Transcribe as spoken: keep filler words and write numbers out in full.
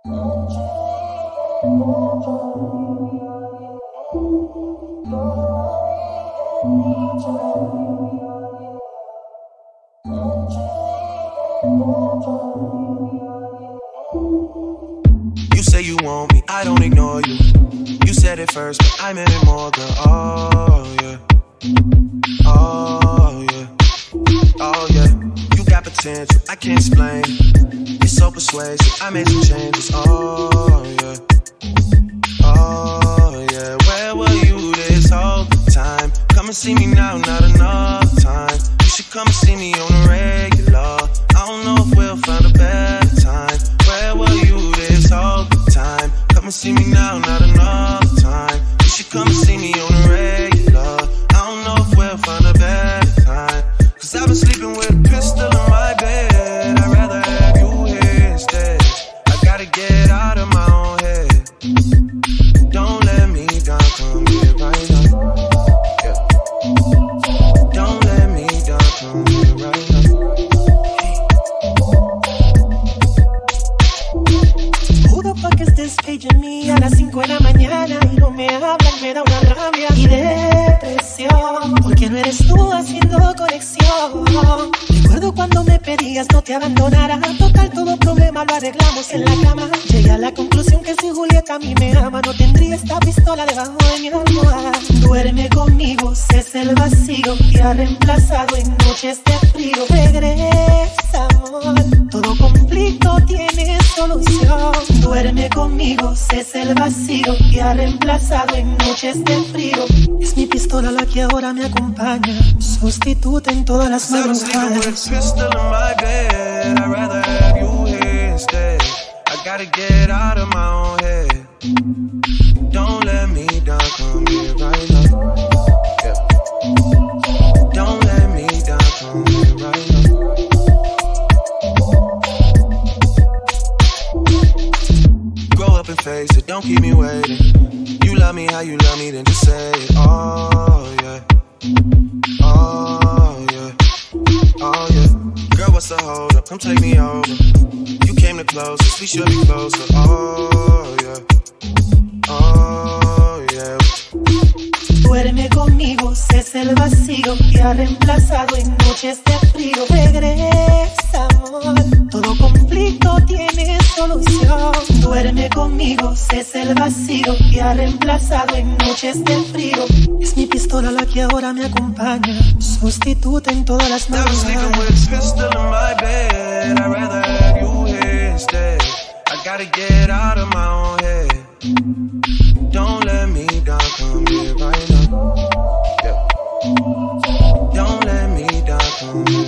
You say you want me, I don't ignore you. You said it first, but I meant it more, girl. Oh, yeah. Oh, yeah. Oh, yeah. You got potential, I can't explain. You're so persuasive, I made some changes. Oh, yeah. Oh, yeah. Where were you this whole time? Come and see me now, not enough time. You should come and see me on the regular. I don't know if we'll find a better time. Where were you this whole time? Come and see me now, not enough time. You should come and see me on the regular. I don't know if we'll find a better time. Cause I've been sleeping with a pistol in my bed. I'd rather have you here instead. I gotta get out of my own head. Don't let me down, come here right now. Yeah. Don't let me down, come here right now. Who the fuck is this paging me a las cinco de la mañana y no me hablan, me da una rabia y depresión? Porque no eres tú haciendo conexión. Recuerdo cuando me pedías no te abandonara. Total, todo problema lo arreglamos en la cama. Llegué a la conclusión que si Julieta a mí me ama, no tendría esta pistola debajo de mi almohada. Duerme conmigo, cesa el vacío, te ha reemplazado en noches de frío. Regresa, amor, todo conflicto tiene solución. Duerme conmigo, cesa el vacío, te ha reemplazado en noches de frío. Es mi pistola la que ahora me acompaña, sustituta en todas las madrugadas. Pistol in my bed, I'd rather have you here instead. I gotta get out of my own head. Don't let me down, come here right now. Yeah. Don't let me down, come here right now. Grow up and face it, don't keep me waiting. You love me how you love me, then just say it. Oh yeah. Oh yeah. Oh yeah. Girl, what's the hold up? Come take me over. You came the closest, we should be closer. Oh yeah. Oh yeah. Duerme conmigo, cesa el vacío, te ha reemplazado en noches de frío. Regresa, amor, todo conflicto tiene solución. Duerme conmigo, cesa el vacío, te ha reemplazado en noches de frío. Es mi pistola la que ahora me acompaña, sustituta en todas las madrugadas. Never sleeping with a pistol in my bed. I'd rather have you here instead. I gotta get out of my own head. Don't let me down, come here right now. Yeah. Don't let me down, come here.